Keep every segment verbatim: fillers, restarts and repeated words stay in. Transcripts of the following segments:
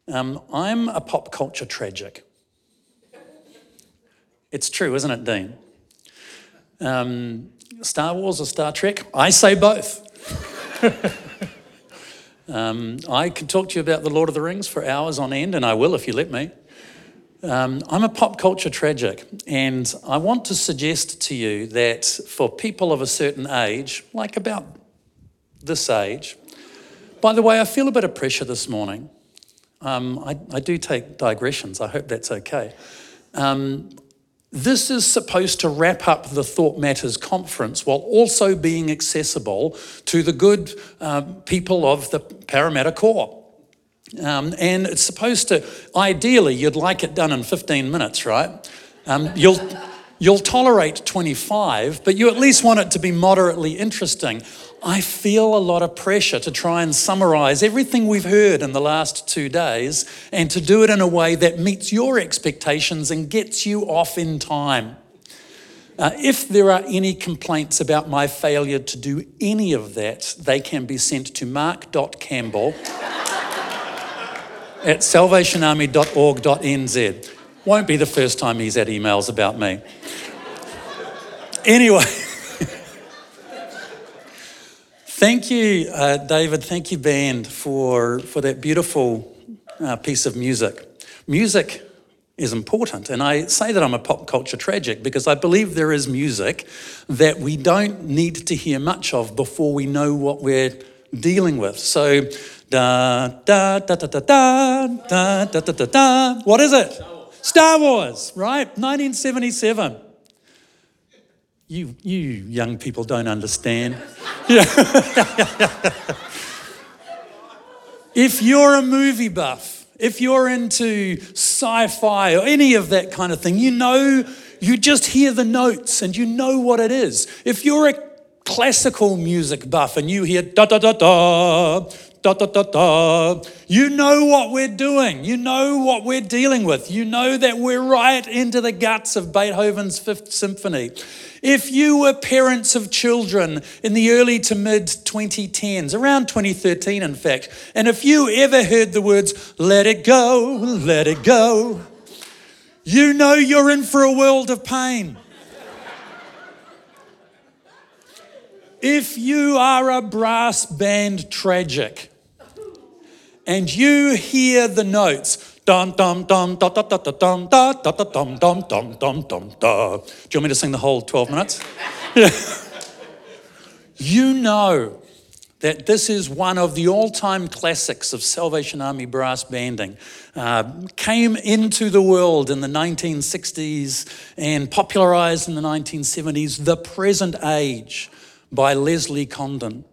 Um, I'm a pop culture tragic. It's true, isn't it, Dean? Um, Star Wars or Star Trek? I say both. um, I could talk to you about The Lord of the Rings for hours on end, and I will if you let me. Um, I'm a pop culture tragic, and I want to suggest to you that for people of a certain age, like about this age, by the way, I feel a bit of pressure this morning. Um, I, I do take digressions. I hope that's okay. Um, this is supposed to wrap up the Thought Matters conference while also being accessible to the good uh, people of the Parramatta Core. Um, and it's supposed to, ideally, you'd like it done in fifteen minutes, right? Um, you'll, you'll tolerate twenty-five, but you at least want it to be moderately interesting. I feel a lot of pressure to try and summarise everything we've heard in the last two days and to do it in a way that meets your expectations and gets you off in time. Uh, if there are any complaints about my failure to do any of that, they can be sent to mark dot campbell at salvation army dot org dot n z. Won't be the first time he's had emails about me. Anyway, thank you, uh, David, thank you, band, for, for that beautiful uh, piece of music. Music is important, and I say that I'm a pop culture tragic because I believe there is music that we don't need to hear much of before we know what we're dealing with. So, da da da da da da da da da da da. What is it? Star Wars, Star Wars, right? nineteen seventy-seven. You you young people don't understand. Yeah. If you're a movie buff, if you're into sci-fi or any of that kind of thing, you know, you just hear the notes and you know what it is. If you're a classical music buff and you hear da da da da, da da da da, you know what we're doing. You know what we're dealing with. You know that we're right into the guts of Beethoven's Fifth Symphony. If you were parents of children in the early to mid twenty tens, around twenty thirteen in fact, and if you ever heard the words, let it go, let it go, you know you're in for a world of pain. If you are a brass band tragic and you hear the notes, dum dum dum da da da da dum da da da dum dum dum dum dum da. Do you want me to sing the whole twelve minutes? Yeah. You know that this is one of the all-time classics of Salvation Army brass banding. Uh, came into the world in the nineteen sixties and popularised in the nineteen seventies, The Present Age by Leslie Condon.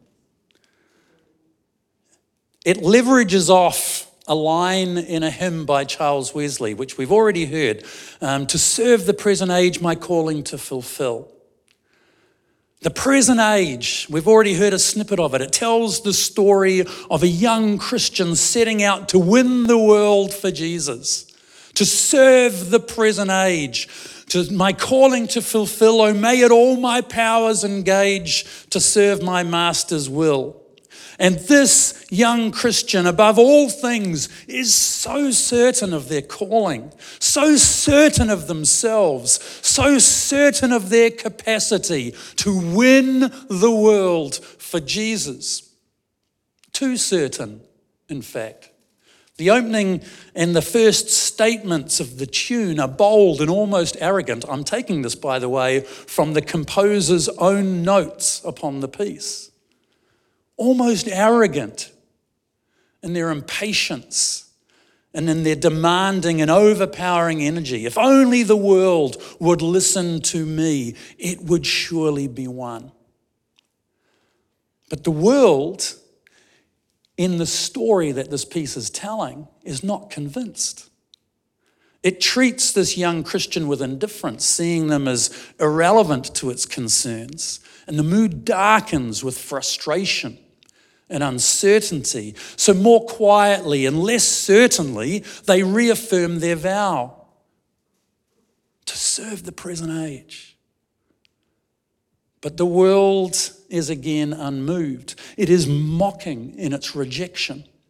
It leverages off a line in a hymn by Charles Wesley, which we've already heard, um, to serve the present age, my calling to fulfill. The present age, we've already heard a snippet of it. It tells the story of a young Christian setting out to win the world for Jesus, to serve the present age, to my calling to fulfill, oh, may it all my powers engage to serve my master's will. And this young Christian, above all things, is so certain of their calling, so certain of themselves, so certain of their capacity to win the world for Jesus. Too certain, in fact. The opening and the first statements of the tune are bold and almost arrogant. I'm taking this, by the way, from the composer's own notes upon the piece. Almost arrogant in their impatience and in their demanding and overpowering energy. If only the world would listen to me, it would surely be won. But the world, in the story that this piece is telling, is not convinced. It treats this young Christian with indifference, seeing them as irrelevant to its concerns, and the mood darkens with frustration and uncertainty. So more quietly and less certainly, they reaffirm their vow to serve the present age. But the world is again unmoved. It is mocking in its rejection.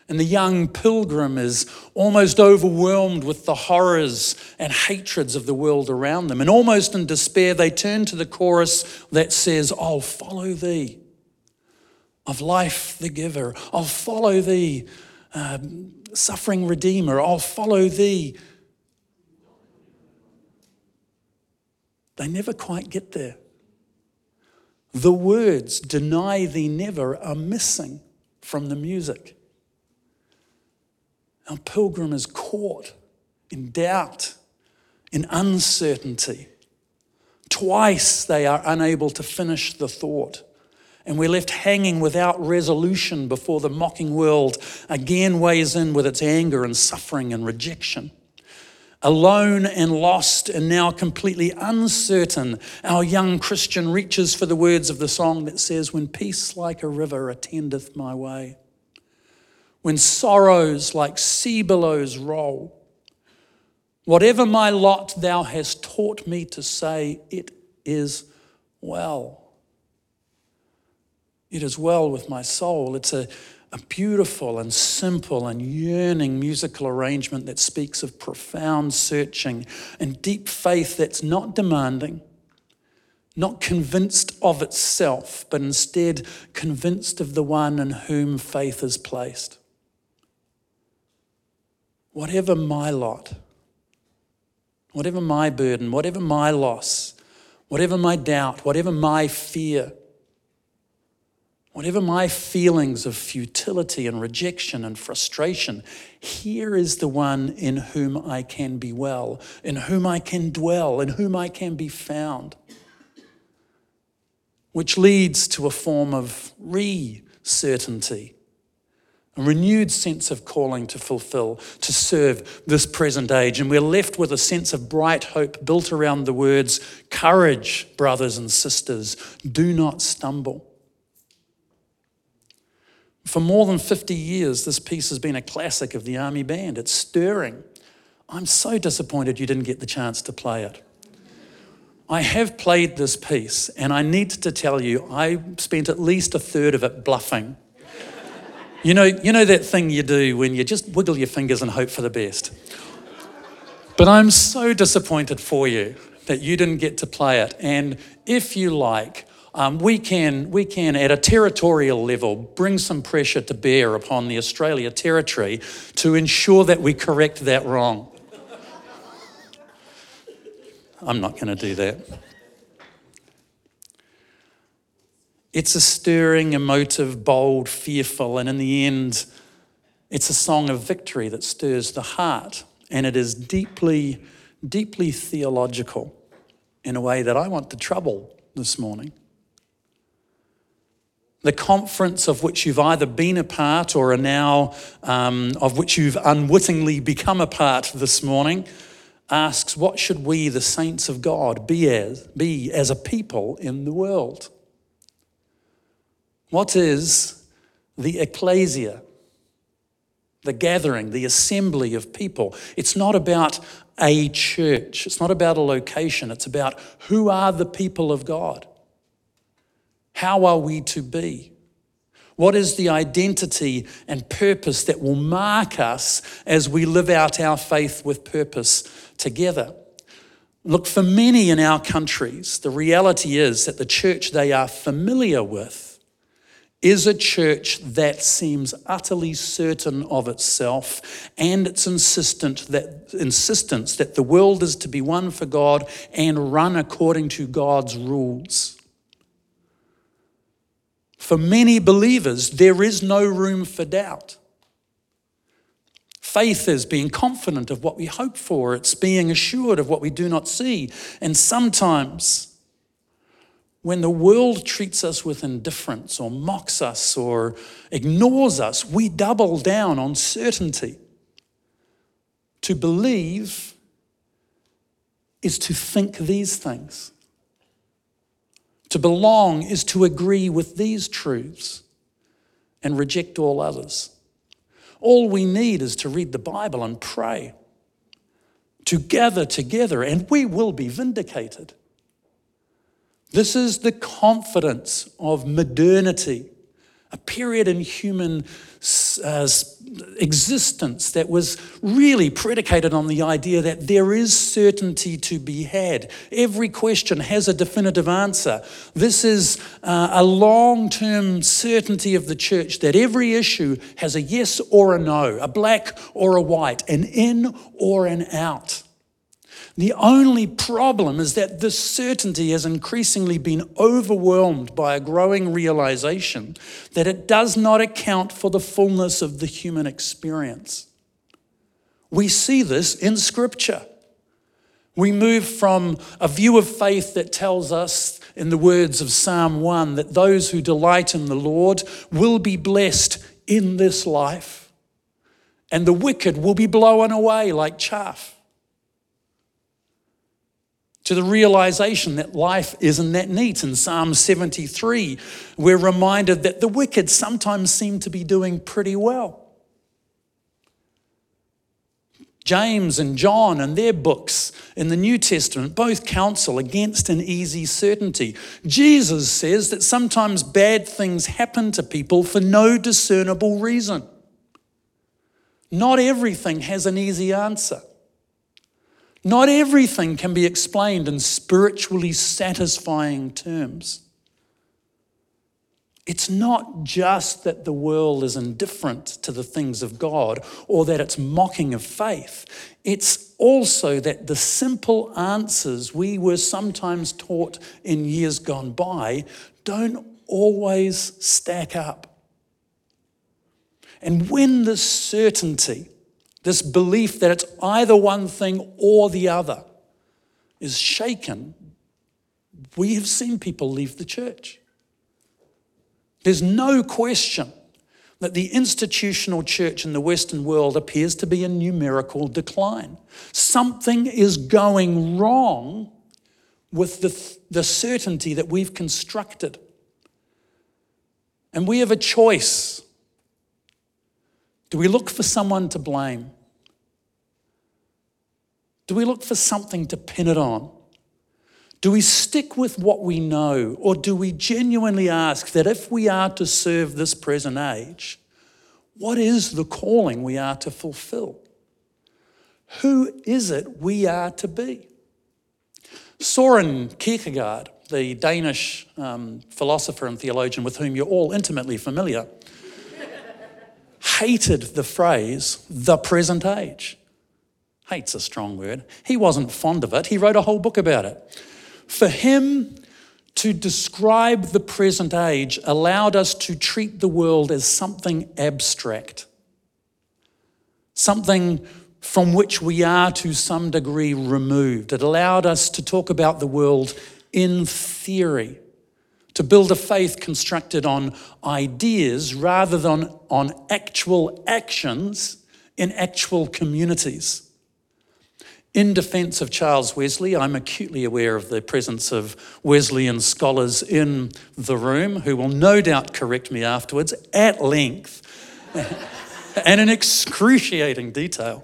And the young pilgrim is almost overwhelmed with the horrors and hatreds of the world around them. And almost in despair, they turn to the chorus that says, I'll follow thee, of life the giver. I'll follow thee, um, suffering Redeemer. I'll follow thee. They never quite get there. The words, deny thee never, are missing from the music. Our pilgrim is caught in doubt, in uncertainty. Twice they are unable to finish the thought, and we're left hanging without resolution before the mocking world again weighs in with its anger and suffering and rejection. Alone and lost and now completely uncertain, our young Christian reaches for the words of the song that says, when peace like a river attendeth my way, when sorrows like sea billows roll, whatever my lot thou hast taught me to say, it is well. It is well with my soul. It's a, a beautiful and simple and yearning musical arrangement that speaks of profound searching and deep faith that's not demanding, not convinced of itself, but instead convinced of the one in whom faith is placed. Whatever my lot, whatever my burden, whatever my loss, whatever my doubt, whatever my fear, whatever my feelings of futility and rejection and frustration, here is the one in whom I can be well, in whom I can dwell, in whom I can be found, which leads to a form of re-certainty, a renewed sense of calling to fulfill, to serve this present age. And we're left with a sense of bright hope built around the words, courage, brothers and sisters, do not stumble. For more than fifty years, this piece has been a classic of the Army Band. It's stirring. I'm so disappointed you didn't get the chance to play it. I have played this piece, and I need to tell you, I spent at least a third of it bluffing. You know, you know that thing you do when you just wiggle your fingers and hope for the best. But I'm so disappointed for you that you didn't get to play it. And if you like, um, we can, we can, at a territorial level, bring some pressure to bear upon the Australia Territory to ensure that we correct that wrong. I'm not going to do that. It's a stirring, emotive, bold, fearful, and in the end, it's a song of victory that stirs the heart, and it is deeply, deeply theological in a way that I want to trouble this morning. The conference of which you've either been a part or are now, um, of which you've unwittingly become a part this morning, asks, what should we, the saints of God, be as, be as a people in the world? What is the ecclesia, the gathering, the assembly of people? It's not about a church. It's not about a location. It's about who are the people of God? How are we to be? What is the identity and purpose that will mark us as we live out our faith with purpose together? Look, for many in our countries, the reality is that the church they are familiar with is a church that seems utterly certain of itself and its insistent that, insistence that the world is to be one for God and run according to God's rules. For many believers, there is no room for doubt. Faith is being confident of what we hope for. It's being assured of what we do not see. And sometimes, when the world treats us with indifference or mocks us or ignores us, we double down on certainty. To believe is to think these things. To belong is to agree with these truths and reject all others. All we need is to read the Bible and pray, to gather together, and we will be vindicated. This is the confidence of modernity, a period in human uh, existence that was really predicated on the idea that there is certainty to be had. Every question has a definitive answer. This is uh, a long-term certainty of the church that every issue has a yes or a no, a black or a white, an in or an out. The only problem is that this certainty has increasingly been overwhelmed by a growing realization that it does not account for the fullness of the human experience. We see this in Scripture. We move from a view of faith that tells us, in the words of Psalm one, that those who delight in the Lord will be blessed in this life, and the wicked will be blown away like chaff, to the realization that life isn't that neat. In Psalm seventy-three, we're reminded that the wicked sometimes seem to be doing pretty well. James and John and their books in the New Testament both counsel against an easy certainty. Jesus says that sometimes bad things happen to people for no discernible reason. Not everything has an easy answer. Not everything can be explained in spiritually satisfying terms. It's not just that the world is indifferent to the things of God or that it's mocking of faith. It's also that the simple answers we were sometimes taught in years gone by don't always stack up. And when this certainty, this belief that it's either one thing or the other, is shaken, we have seen people leave the church. There's no question that the institutional church in the Western world appears to be in numerical decline. Something is going wrong with the, the certainty that we've constructed. And we have a choice. Do we look for someone to blame? Do we look for something to pin it on? Do we stick with what we know, or do we genuinely ask that if we are to serve this present age, what is the calling we are to fulfill? Who is it we are to be? Soren Kierkegaard, the Danish um, philosopher and theologian with whom you're all intimately familiar, hated the phrase, the present age. Hate's a strong word. He wasn't fond of it. He wrote a whole book about it. For him, to describe the present age allowed us to treat the world as something abstract, something from which we are to some degree removed. It allowed us to talk about the world in theory, to build a faith constructed on ideas rather than on actual actions in actual communities. In defence of Charles Wesley, I'm acutely aware of the presence of Wesleyan scholars in the room who will no doubt correct me afterwards at length and in excruciating detail.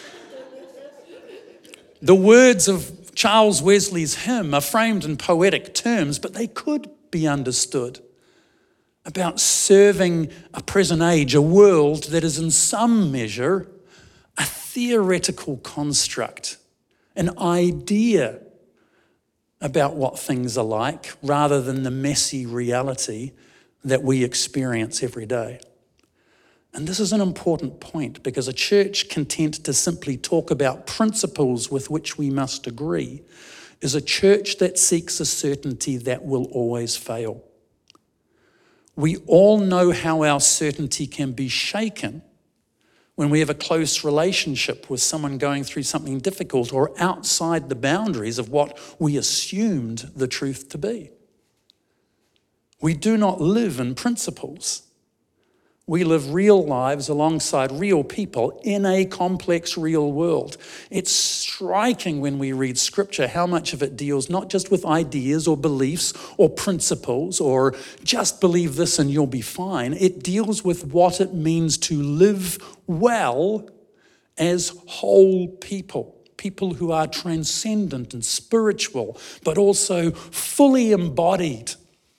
The words of Charles Wesley's hymn are framed in poetic terms, but they could be understood about serving a present age, a world that is in some measure a theoretical construct, an idea about what things are like rather than the messy reality that we experience every day. And this is an important point, because a church content to simply talk about principles with which we must agree is a church that seeks a certainty that will always fail. We all know how our certainty can be shaken when we have a close relationship with someone going through something difficult or outside the boundaries of what we assumed the truth to be. We do not live in principles. We live real lives alongside real people in a complex real world. It's striking when we read Scripture how much of it deals not just with ideas or beliefs or principles or just believe this and you'll be fine. It deals with what it means to live well as whole people, people who are transcendent and spiritual, but also fully embodied,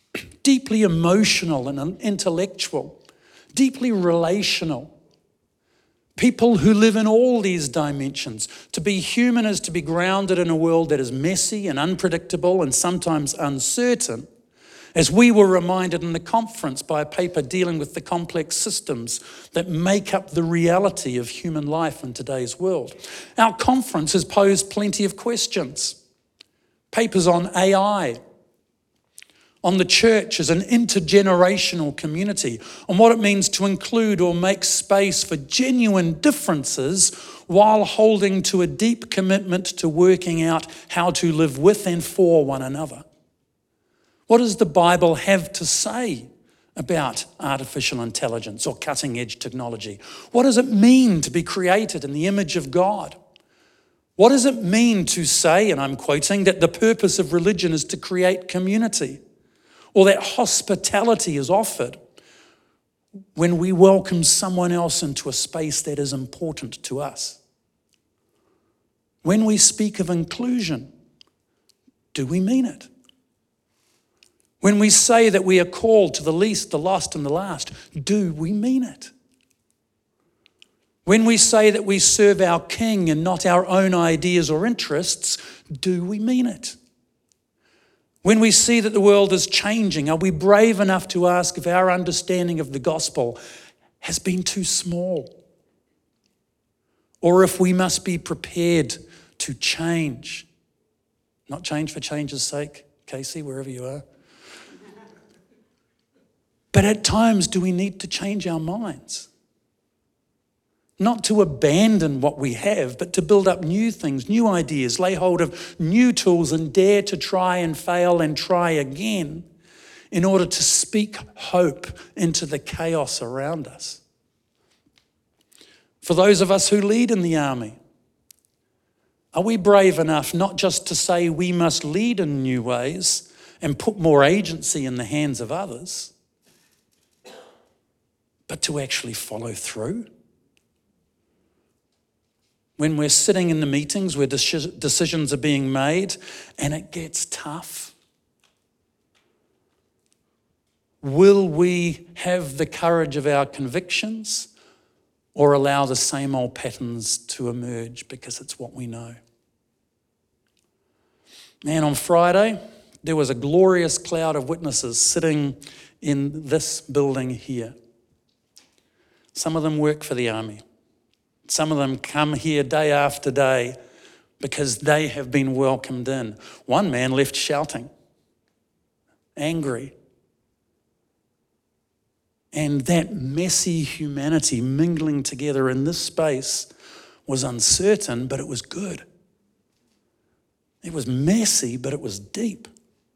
deeply emotional and intellectual, deeply relational. People who live in all these dimensions. To be human is to be grounded in a world that is messy and unpredictable and sometimes uncertain. As we were reminded in the conference by a paper dealing with the complex systems that make up the reality of human life in today's world. Our conference has posed plenty of questions. Papers on A I, on the church as an intergenerational community, on what it means to include or make space for genuine differences while holding to a deep commitment to working out how to live with and for one another. What does the Bible have to say about artificial intelligence or cutting-edge technology? What does it mean to be created in the image of God? What does it mean to say, and I'm quoting, that the purpose of religion is to create community? Or that hospitality is offered when we welcome someone else into a space that is important to us? When we speak of inclusion, do we mean it? When we say that we are called to the least, the lost, and the last, do we mean it? When we say that we serve our King and not our own ideas or interests, do we mean it? When we see that the world is changing, are we brave enough to ask if our understanding of the gospel has been too small? Or if we must be prepared to change? Not change for change's sake, Casey, wherever you are. But at times, do we need to change our minds? Not to abandon what we have, but to build up new things, new ideas, lay hold of new tools and dare to try and fail and try again in order to speak hope into the chaos around us. For those of us who lead in the army, are we brave enough not just to say we must lead in new ways and put more agency in the hands of others, but to actually follow through? When we're sitting in the meetings where decisions are being made and it gets tough, will we have the courage of our convictions or allow the same old patterns to emerge because it's what we know? Man, on Friday, there was a glorious cloud of witnesses sitting in this building here. Some of them work for the army. Some of them come here day after day because they have been welcomed in. One man left shouting, angry. And that messy humanity mingling together in this space was uncertain, but it was good. It was messy, but it was deep.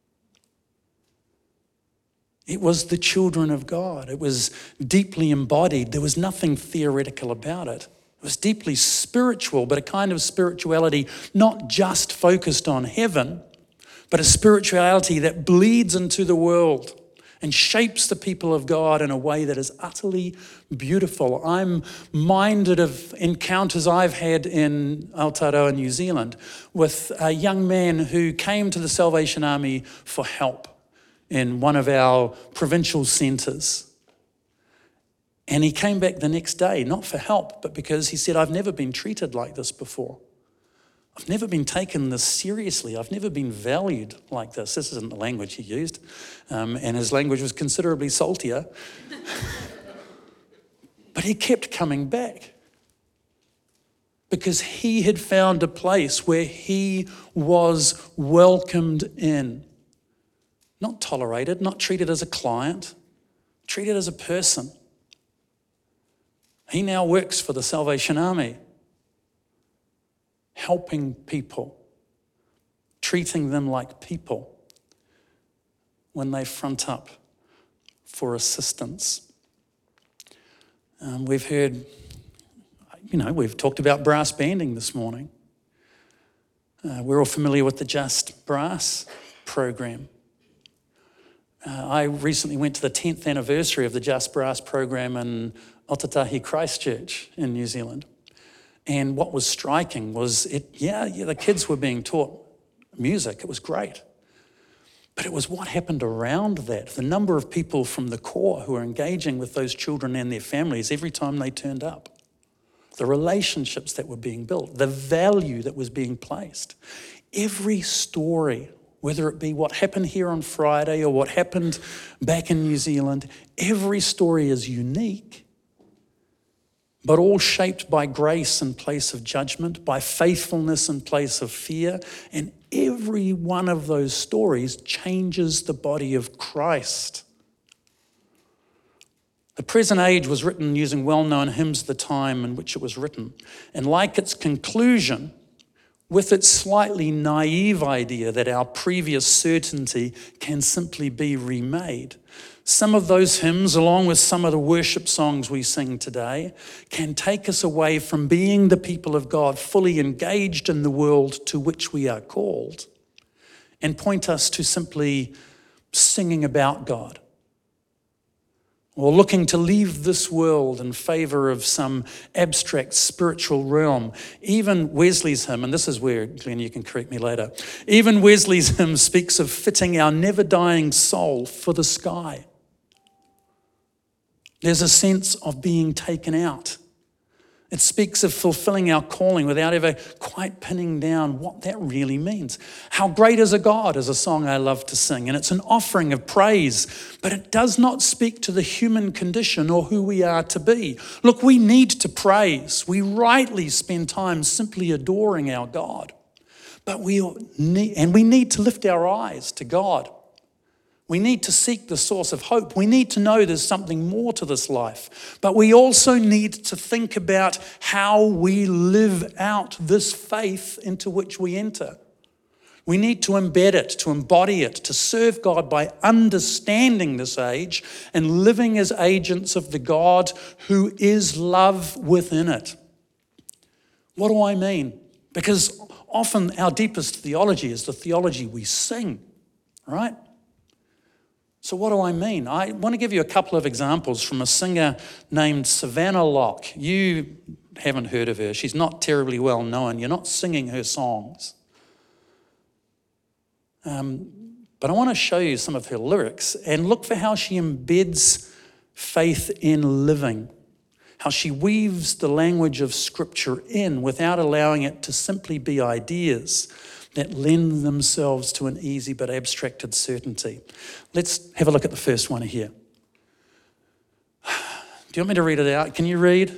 It was the children of God. It was deeply embodied. There was nothing theoretical about it. It was deeply spiritual, but a kind of spirituality not just focused on heaven, but a spirituality that bleeds into the world and shapes the people of God in a way that is utterly beautiful. I'm minded of encounters I've had in Aotearoa, New Zealand, with a young man who came to the Salvation Army for help in one of our provincial centres. And he came back the next day, not for help, but because he said, I've never been treated like this before. I've never been taken this seriously. I've never been valued like this. This isn't the language he used. Um, and his language was considerably saltier. But he kept coming back because he had found a place where he was welcomed in. Not tolerated, not treated as a client, treated as a person. He now works for the Salvation Army, helping people, treating them like people when they front up for assistance. Um, we've heard, you know, we've talked about brass banding this morning. Uh, we're all familiar with the Just Brass program. Uh, I recently went to the tenth anniversary of the Just Brass program in Otatahi Christchurch in New Zealand. And what was striking was, it. yeah, yeah, the kids were being taught music. It was great. But it was what happened around that. The number of people from the core who were engaging with those children and their families every time they turned up. The relationships that were being built, the value that was being placed. Every story, whether it be what happened here on Friday or what happened back in New Zealand, every story is unique, but all shaped by grace in place of judgment, by faithfulness in place of fear, and every one of those stories changes the body of Christ. The Present Age was written using well-known hymns of the time in which it was written. And like its conclusion, with its slightly naive idea that our previous certainty can simply be remade, some of those hymns, along with some of the worship songs we sing today, can take us away from being the people of God fully engaged in the world to which we are called and point us to simply singing about God, or looking to leave this world in favour of some abstract spiritual realm. Even Wesley's hymn, and this is where, Glenn, you can correct me later, even Wesley's hymn speaks of fitting our never-dying soul for the sky. There's a sense of being taken out. It speaks of fulfilling our calling without ever quite pinning down what that really means. How Great is a God is a song I love to sing, and it's an offering of praise, but it does not speak to the human condition or who we are to be. Look, we need to praise. We rightly spend time simply adoring our God, but we need, and we need to lift our eyes to God. We need to seek the source of hope. We need to know there's something more to this life. But we also need to think about how we live out this faith into which we enter. We need to embed it, to embody it, to serve God by understanding this age and living as agents of the God who is love within it. What do I mean? Because often our deepest theology is the theology we sing, right? So what do I mean? I want to give you a couple of examples from a singer named Savannah Locke. You haven't heard of her. She's not terribly well known. You're not singing her songs. Um, but I want to show you some of her lyrics and look for how she embeds faith in living, how she weaves the language of Scripture in without allowing it to simply be ideas that lend themselves to an easy but abstracted certainty. Let's have a look at the first one here. Do you want me to read it out? Can you read?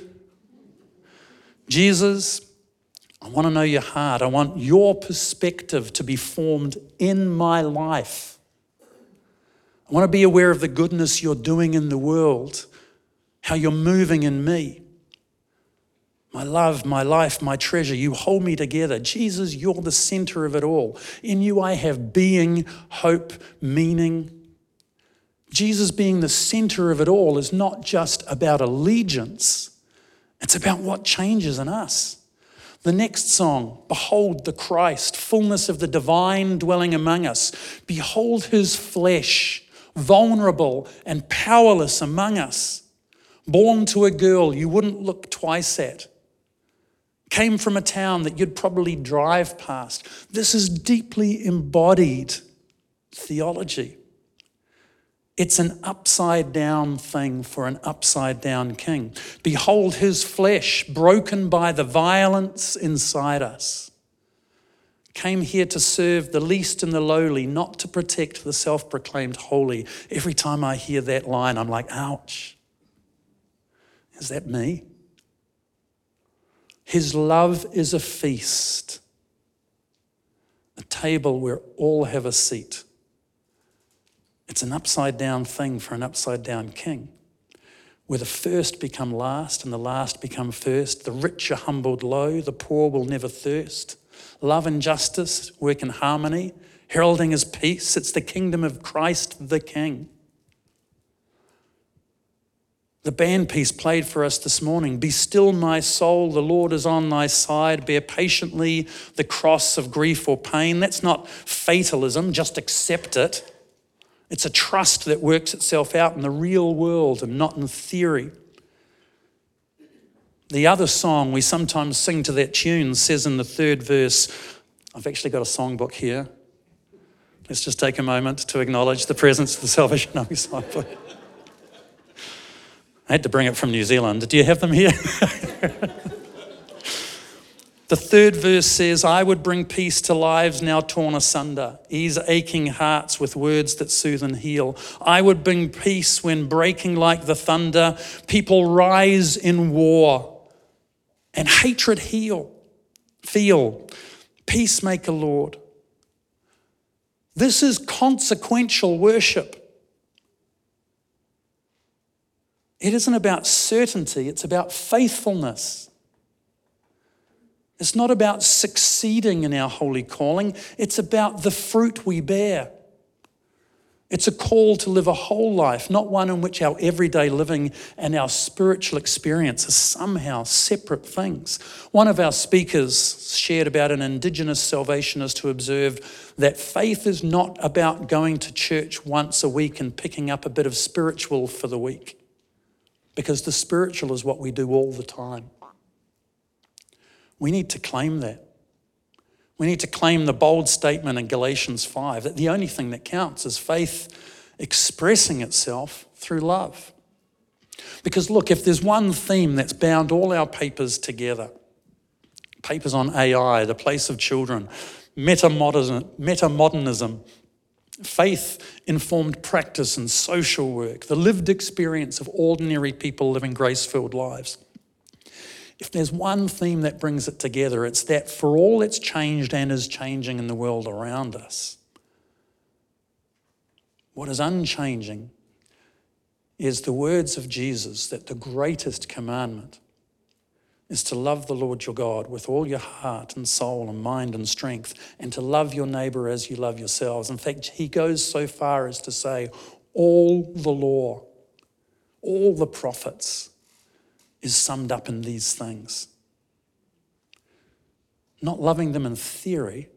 Jesus, I want to know your heart. I want your perspective to be formed in my life. I want to be aware of the goodness you're doing in the world, how you're moving in me. My love, my life, my treasure, you hold me together. Jesus, you're the center of it all. In you I have being, hope, meaning. Jesus being the center of it all is not just about allegiance. It's about what changes in us. The next song, behold the Christ, fullness of the divine dwelling among us. Behold his flesh, vulnerable and powerless among us. Born to a girl you wouldn't look twice at. Came from a town that you'd probably drive past. This is deeply embodied theology. It's an upside down thing for an upside down king. Behold his flesh broken by the violence inside us. Came here to serve the least and the lowly, not to protect the self-proclaimed holy. Every time I hear that line, I'm like, ouch. Is that me? His love is a feast, a table where all have a seat. It's an upside down thing for an upside down king, where the first become last and the last become first. The rich are humbled low, the poor will never thirst. Love and justice work in harmony, heralding his peace. It's the kingdom of Christ the King. The band piece played for us this morning, be still my soul, the Lord is on thy side, bear patiently the cross of grief or pain. That's not fatalism, just accept it. It's a trust that works itself out in the real world and not in theory. The other song we sometimes sing to that tune says in the third verse, I've actually got a songbook here. Let's just take a moment to acknowledge the presence of the Salvation Army sign. I had to bring it from New Zealand. Do you have them here? The third verse says, I would bring peace to lives now torn asunder, ease aching hearts with words that soothe and heal. I would bring peace when breaking like the thunder, people rise in war and hatred heal, feel. Peacemaker, Lord. This is consequential worship. It isn't about certainty, it's about faithfulness. It's not about succeeding in our holy calling, it's about the fruit we bear. It's a call to live a whole life, not one in which our everyday living and our spiritual experience are somehow separate things. One of our speakers shared about an Indigenous salvationist who observed that faith is not about going to church once a week and picking up a bit of spiritual for the week, because the spiritual is what we do all the time. We need to claim that. We need to claim the bold statement in Galatians five that the only thing that counts is faith expressing itself through love. Because look, if there's one theme that's bound all our papers together, papers on A I, the place of children, metamodernism, metamodernism, faith-informed practice and social work, the lived experience of ordinary people living grace-filled lives. If there's one theme that brings it together, it's that for all that's changed and is changing in the world around us, what is unchanging is the words of Jesus that the greatest commandment is to love the Lord your God with all your heart and soul and mind and strength, and to love your neighbour as you love yourselves. In fact, he goes so far as to say all the law, all the prophets is summed up in these things. Not loving them in theory,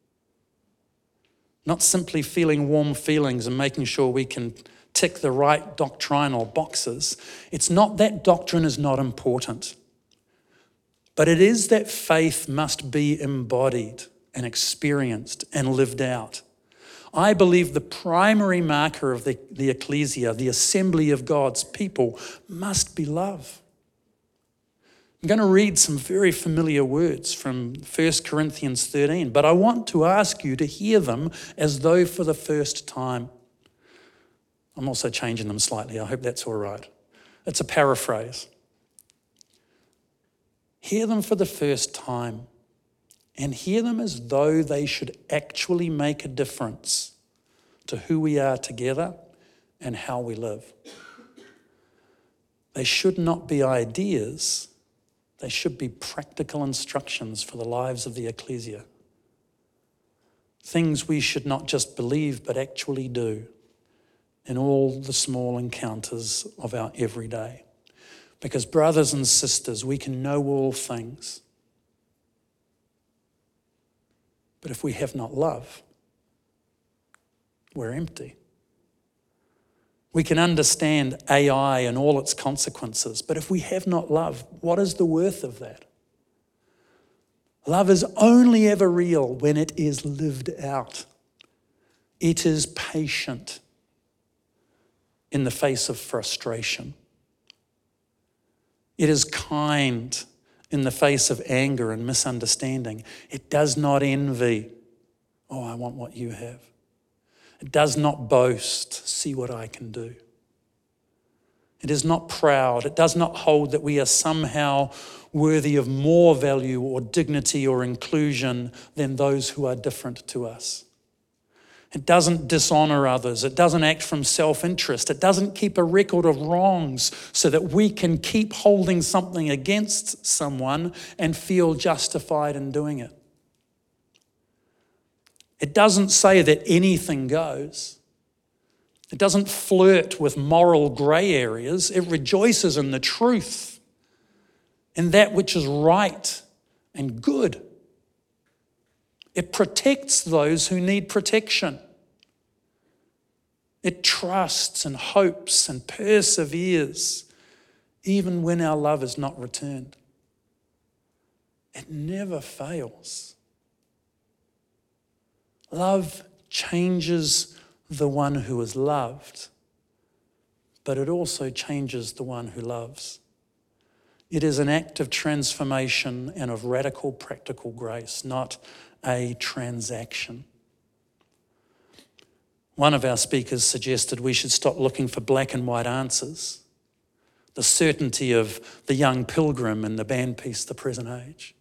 not simply feeling warm feelings and making sure we can tick the right doctrinal boxes. It's not that doctrine is not important, but it is that faith must be embodied and experienced and lived out. I believe the primary marker of the, the ecclesia, the assembly of God's people, must be love. I'm going to read some very familiar words from First Corinthians thirteen, but I want to ask you to hear them as though for the first time. I'm also changing them slightly. I hope that's all right. It's a paraphrase. Hear them for the first time, and hear them as though they should actually make a difference to who we are together and how we live. They should not be ideas. They should be practical instructions for the lives of the ecclesia. Things we should not just believe, but actually do in all the small encounters of our everyday. Because brothers and sisters, we can know all things, but if we have not love, we're empty. We can understand A I and all its consequences, but if we have not love, what is the worth of that? Love is only ever real when it is lived out. It is patient in the face of frustration. It is kind in the face of anger and misunderstanding. It does not envy. Oh, I want what you have. It does not boast, see what I can do. It is not proud. It does not hold that we are somehow worthy of more value or dignity or inclusion than those who are different to us. It doesn't dishonor others. It doesn't act from self-interest. It doesn't keep a record of wrongs so that we can keep holding something against someone and feel justified in doing it. It doesn't say that anything goes. It doesn't flirt with moral grey areas. It rejoices in the truth, in that which is right and good. It protects those who need protection. It trusts and hopes and perseveres, even when our love is not returned. It never fails. Love changes the one who is loved, but it also changes the one who loves. It is an act of transformation and of radical practical grace, not a transaction. One of our speakers suggested we should stop looking for black and white answers, the certainty of the young pilgrim in the band piece, The Present Age.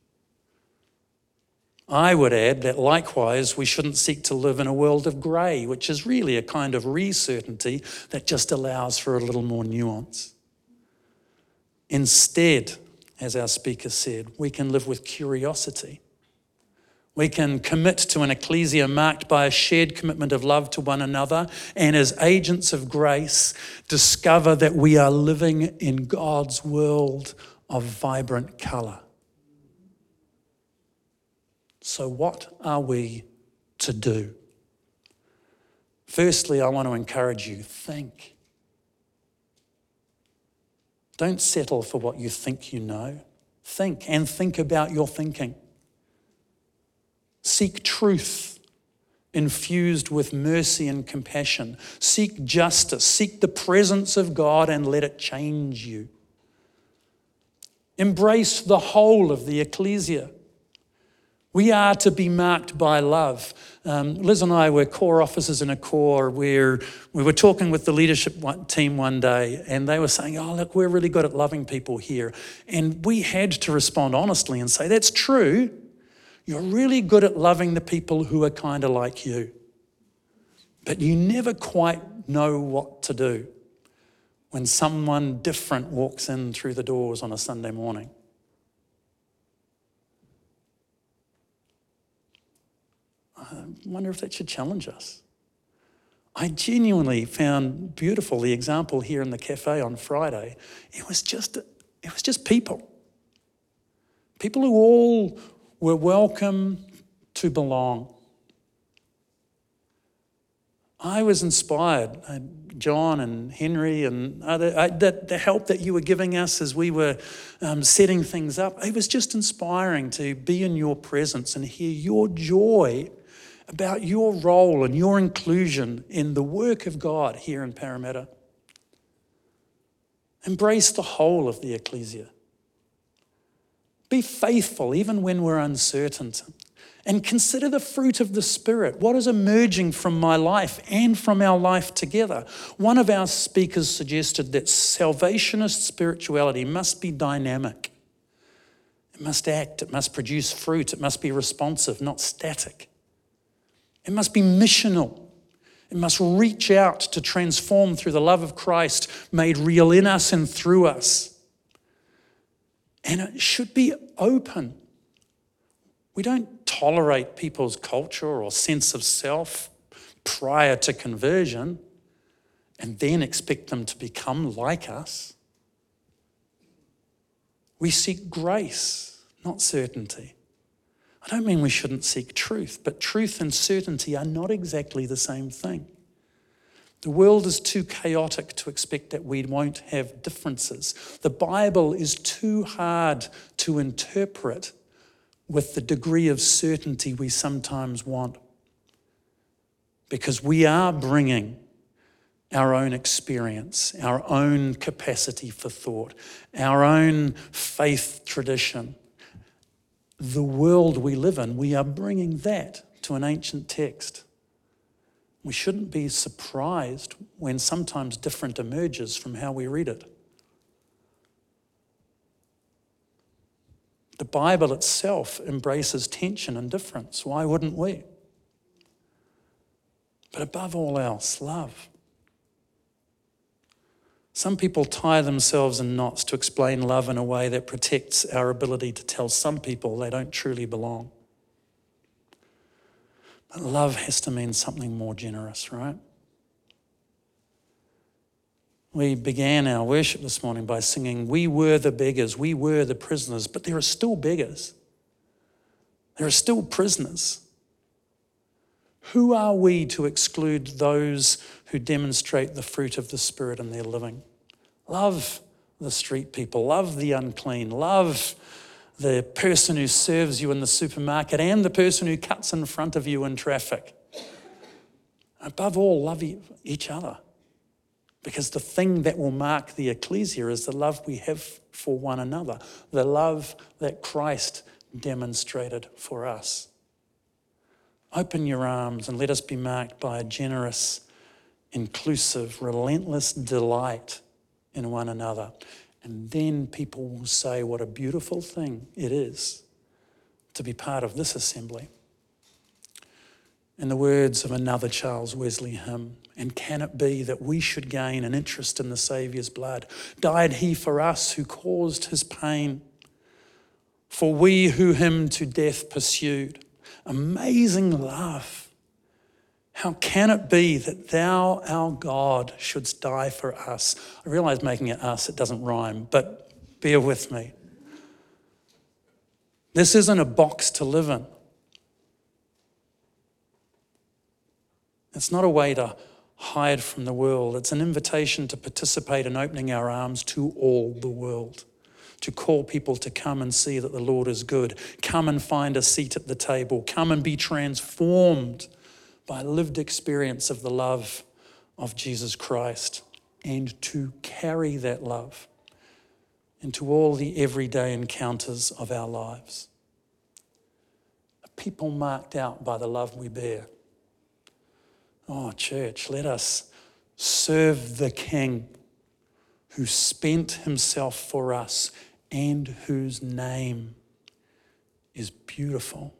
I would add that likewise we shouldn't seek to live in a world of grey, which is really a kind of re-certainty that just allows for a little more nuance. Instead, as our speaker said, we can live with curiosity. We can commit to an ecclesia marked by a shared commitment of love to one another, and as agents of grace, discover that we are living in God's world of vibrant colour. So what are we to do? Firstly, I want to encourage you, think. Don't settle for what you think you know. Think, and think about your thinking. Seek truth infused with mercy and compassion. Seek justice. Seek the presence of God and let it change you. Embrace the whole of the ecclesia. We are to be marked by love. Um, Liz and I were core officers in a corps where we were talking with the leadership team one day, and they were saying, oh, look, we're really good at loving people here. And we had to respond honestly and say, that's true. You're really good at loving the people who are kind of like you. But you never quite know what to do when someone different walks in through the doors on a Sunday morning. I wonder if that should challenge us. I genuinely found beautiful the example here in the cafe on Friday. It was just, it was just people. People who all were welcome to belong. I was inspired, uh, John and Henry and other, uh, that the help that you were giving us as we were um, setting things up. It was just inspiring to be in your presence and hear your joy about your role and your inclusion in the work of God here in Parramatta. Embrace the whole of the ecclesia. Be faithful even when we're uncertain. And consider the fruit of the Spirit. What is emerging from my life and from our life together? One of our speakers suggested that salvationist spirituality must be dynamic. It must act, it must produce fruit, it must be responsive, not static. It must be missional. It must reach out to transform through the love of Christ made real in us and through us. And it should be open. We don't tolerate people's culture or sense of self prior to conversion and then expect them to become like us. We seek grace, not certainty. I don't mean we shouldn't seek truth, but truth and certainty are not exactly the same thing. The world is too chaotic to expect that we won't have differences. The Bible is too hard to interpret with the degree of certainty we sometimes want, because we are bringing our own experience, our own capacity for thought, our own faith tradition. The world we live in, we are bringing that to an ancient text. We shouldn't be surprised when sometimes different emerges from how we read it. The Bible itself embraces tension and difference. Why wouldn't we? But above all else, love. Some people tie themselves in knots to explain love in a way that protects our ability to tell some people they don't truly belong. But love has to mean something more generous, right? We began our worship this morning by singing, "We were the beggars, we were the prisoners," but there are still beggars. There are still prisoners. Who are we to exclude those who demonstrate the fruit of the Spirit in their living? Love the street people, love the unclean, love the person who serves you in the supermarket and the person who cuts in front of you in traffic. Above all, love e- each other. Because the thing that will mark the ecclesia is the love we have for one another, the love that Christ demonstrated for us. Open your arms and let us be marked by a generous, inclusive, relentless delight in one another. And then people will say what a beautiful thing it is to be part of this assembly. In the words of another Charles Wesley hymn, and can it be that we should gain an interest in the Saviour's blood? Died he for us who caused his pain, for we who him to death pursued. Amazing love. How can it be that thou, our God, shouldst die for us? I realise making it us, it doesn't rhyme, but bear with me. This isn't a box to live in. It's not a way to hide from the world. It's an invitation to participate in opening our arms to all the world, to call people to come and see that the Lord is good. Come and find a seat at the table. Come and be transformed by lived experience of the love of Jesus Christ, and to carry that love into all the everyday encounters of our lives. A people marked out by the love we bear. Oh, church, let us serve the King who spent himself for us and whose name is beautiful.